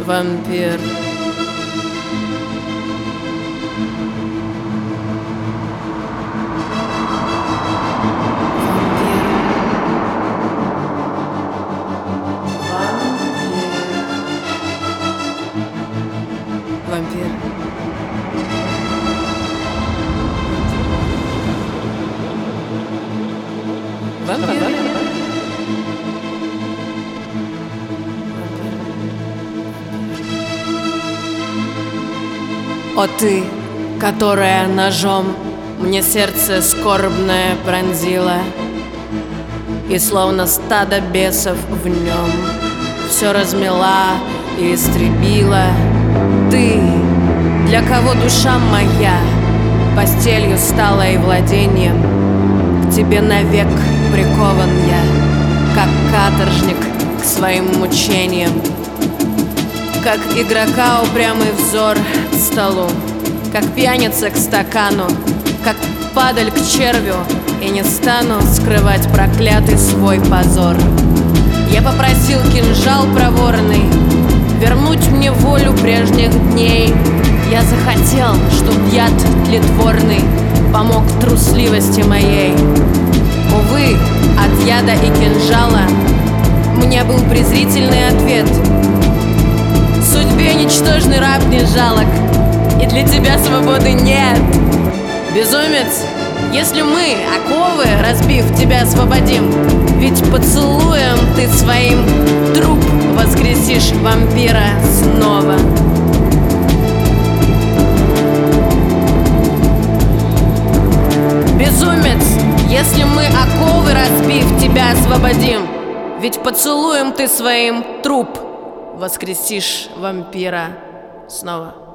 вампир. Вампир. Вампир. О ты, которая ножом мне сердце скорбное пронзила, и словно стадо бесов в нем все размела и истребила. Ты, для кого душа моя постелью стала и владением, к тебе навек прикован я, как каторжник к своим мучениям. Как игрока упрямый взор к столу, как пьяница к стакану, как падаль к червю, и не стану скрывать проклятый свой позор. Я попросил кинжал проворный вернуть мне волю прежних дней. Я захотел, чтоб яд тлетворный помог трусливости моей. Увы, от яда и кинжала мне был презрительный ответ. Судьбе ничтожный раб не жалок, и для тебя свободы нет. Безумец, если мы, оковы разбив, тебя освободим, ведь поцелуем ты своим труп воскресишь вампира снова. Безумец, если мы, оковы разбив, тебя освободим, ведь поцелуем ты своим труп воскресишь вампира снова.